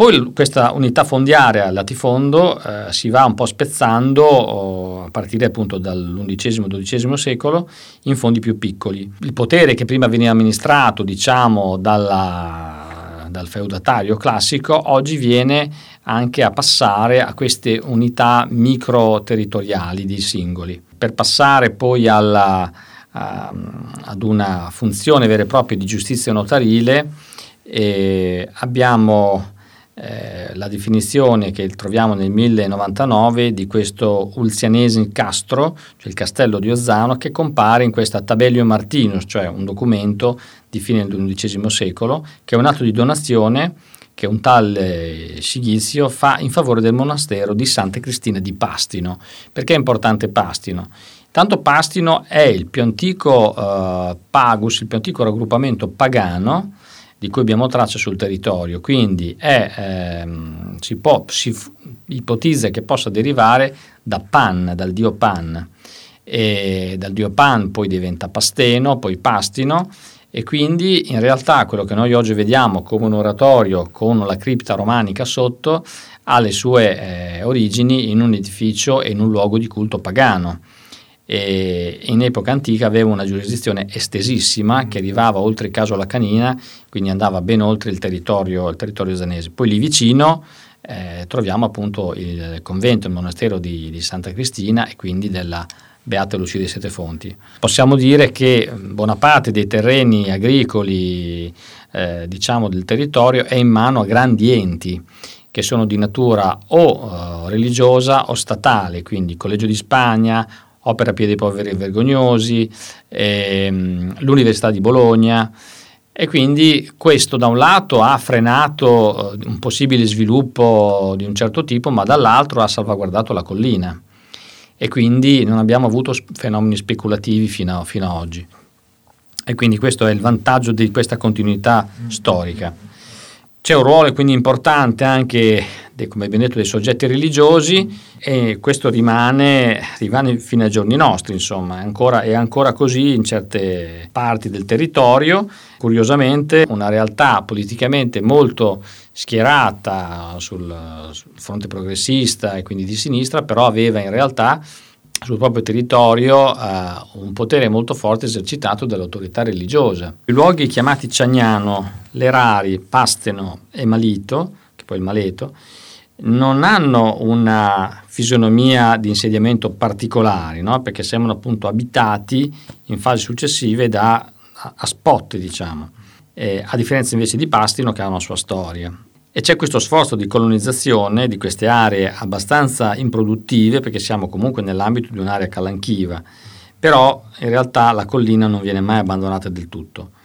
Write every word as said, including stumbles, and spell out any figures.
Poi questa unità fondiaria latifondo eh, si va un po' spezzando oh, a partire appunto dall'undicesimo dodicesimo secolo in fondi più piccoli. Il potere che prima veniva amministrato, diciamo, dalla, dal feudatario classico, oggi viene anche a passare a queste unità micro territoriali di singoli. Per passare poi alla, a, ad una funzione vera e propria di giustizia notarile eh, abbiamo Eh, la definizione che troviamo nel mille novantanove di questo Ulzianesin Castro, cioè il castello di Ozzano, che compare in questa Tabellio Martinus, cioè un documento di fine dell'undicesimo secolo, che è un atto di donazione che un tale Sigizio fa in favore del monastero di Santa Cristina di Pastino. Perché è importante Pastino? Tanto Pastino è il più antico eh, pagus, il più antico raggruppamento pagano di cui abbiamo traccia sul territorio, quindi è, ehm, si, può, si f- ipotizza che possa derivare da Pan, dal dio Pan, e dal dio Pan poi diventa Pasteno, poi Pastino, e quindi in realtà quello che noi oggi vediamo come un oratorio con la cripta romanica sotto ha le sue eh, origini in un edificio e in un luogo di culto pagano. E in epoca antica aveva una giurisdizione estesissima che arrivava oltre il caso Lacanina, quindi andava ben oltre il territorio, il territorio zanese. Poi lì vicino eh, troviamo appunto il convento, il monastero di, di Santa Cristina e quindi della Beata Lucia dei Sette Fonti. Possiamo dire che buona parte dei terreni agricoli eh, diciamo del territorio è in mano a grandi enti che sono di natura o uh, religiosa o statale, quindi Collegio di Spagna, Opera Pie dei Poveri e Vergognosi, ehm, l'Università di Bologna, e quindi questo da un lato ha frenato eh, un possibile sviluppo di un certo tipo, ma dall'altro ha salvaguardato la collina e quindi non abbiamo avuto fenomeni speculativi fino a, fino a oggi. E quindi questo è il vantaggio di questa continuità storica. C'è un ruolo quindi importante anche, de, come abbiamo detto, dei soggetti religiosi, e questo rimane, rimane fino ai giorni nostri, insomma, è ancora, è ancora così in certe parti del territorio. Curiosamente una realtà politicamente molto schierata sul, sul fronte progressista e quindi di sinistra, però aveva in realtà sul proprio territorio eh, un potere molto forte esercitato dall'autorità religiosa. I luoghi chiamati Ciagnano, Lerari, Pasteno e Malito, che poi è il Maleto, non hanno una fisionomia di insediamento particolari, no? Perché sembrano appunto abitati in fasi successive da, a, a spot, diciamo, eh, a differenza invece di Pastino che ha una sua storia. E c'è questo sforzo di colonizzazione di queste aree abbastanza improduttive, perché siamo comunque nell'ambito di un'area calanchiva, però in realtà la collina non viene mai abbandonata del tutto.